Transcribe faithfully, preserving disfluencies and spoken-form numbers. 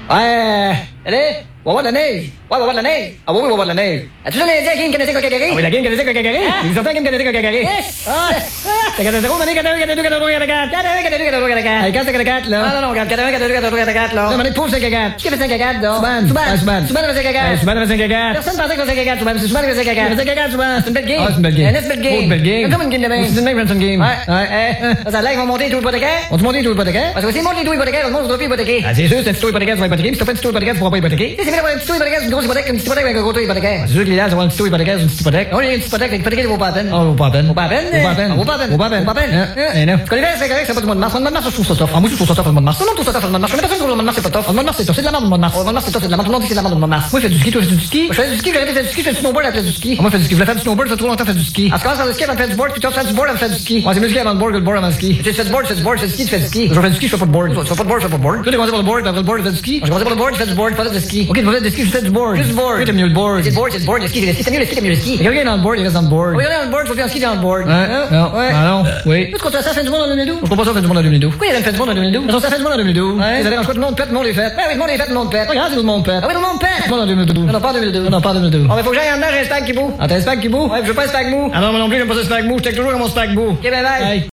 Ouais, allez, on va voir de la neige. Ouais, on va voir de la neige. Ah oui, oui, on va voir de la neige. As-tu donné la game canadienne Coca-Cola? Ah oui, la game canadienne Coca-Cola. Ils sont en game canadienne Coca-Cola. Ah, c'est quatre zéro, mané, quatre un, quatre deux, quatre trois, quatre quatre. quatre un, quatre deux, quatre trois, quatre quatre. Hey, quand c'est quatre quatre, là? Ah non, non, regarde, quatre un, quatre deux, quatre trois, quatre quatre, là. Non, mané, pauvre cinq quatre. Qui a fait cinq quatre, là? Souban. Souban. Souban. Souban a fait cinq quatre. Souban a fait cinq quatre. Personne pensait qu'on faisait cinq quatre, Souban. C'est Souban qui fait cinq quatre. Il fait cinq quatre, Souban. C'est une belle game. Ah, c'est une belle game. C'est une belle game. C'est une belle game. Comme une game de main. C'est une même game. Ouais, ouais. Ça là, ils vont monter tout hypothécaire. On te monter tout hypothécaire? Parce que si ils montent les tout hypothécaires, on monte le dossier hypothéqué. Ah, c'est sûr, c'est un petit taux hypothécaire, tu vas hypothéquer. Si t'as pas un petit taux hypothécaire, tu pourras pas hypothéquer. C'est vrai, un petit taux hypothécaire, c'est une grosse hypothèque, une petite hypothèque avec un gros taux hypothécaire. C'est sûr que l'idéal, c'est avoir un petit taux hypothécaire, c'est une petite hypothèque. Non, il y a une petite hypothèque, l'hypothèque, ça vaut pas la peine. Oh, vaut pas la peine. Vaut pas la peine. Vaut pas la peine. Vaut pas la peine. Vaut pas la peine. Vaut pas la peine. Eh non. Parce que l'hiver, c'est correct, c'est pas du mois de mars. Le mois de mars, je trouve ça tough. Ah, moi, je trouve ça tough, le mois de mars. Tout le monde trouve ça tough, le mois de mars. Je connais personne qui trouve le mois de mars, c'est pas tough. Le mois de mars, c'est tough. C'est de la merde, le mois de mars. Le mois de mars, c'est tough, c'est de la merde. Tout le monde dit que c'est de la merde, le mois de mars. Moi, je fais du ski, toi, tu fais du ski. Je fais du ski, j'ai arrêté de faire du ski, je fais du snowboard à la place du ski. Moi, je fais du ski. Je voulais faire du snowboard, ça fait trop longtemps, faire du ski. Ah, je commence à faire du ski avant de faire du board, puis tu fais du board avant de faire du ski. Moi, c'est mieux ski avant le board que le board avant le ski. Tu fais du board, tu fais du board, tu fais du ski, tu fais du ski. Je fais du ski, je fais pas de board. Tu fais pas de board, je fais pas de board. Tu commences par le board, après le board, tu fais du ski. Je commence par le board, tu fais du board, tu fais du ski. Ok, tu fais du ski, je fais du board. Juste du board. Oui, t'aimes mieux le board. C'est le board, c'est le board, le ski, le ski, c'est mieux le ski, t'aimes mieux le ski. Quelqu'un dans le board, il reste dans le board. Oui, dans le board, faut faire un ski dans le board. Ouais, non, ouais. Ah non, oui. Tu comptes ça, fin du monde en deux mille douze? Je comprends pas ça, fin du monde en deux mille douze. Pourquoi il y avait une fin du monde en deux mille douze? Parce que ça fait du monde en deux mille douze. Ouais. Vous allez en quoi, tout le monde pète, tout le monde les fête. Ouais, oui, tout le monde les fête, tout le monde pète. Regarde, tout le monde pète. Ah oui, tout le monde pète. Tout le monde en deux mille douze. Non, pas en deux mille douze. Non, pas en deux mille douze. Oh, mais faut que j'aille en dedans, j'ai un spag qui bout. Ah, t'as un spag qui bout? Ouais, je veux pas un spag mou. Ah non, moi non plus, j'aime pas ça spag mou. Je check toujours comme mon spag bout. Ok, bye bye.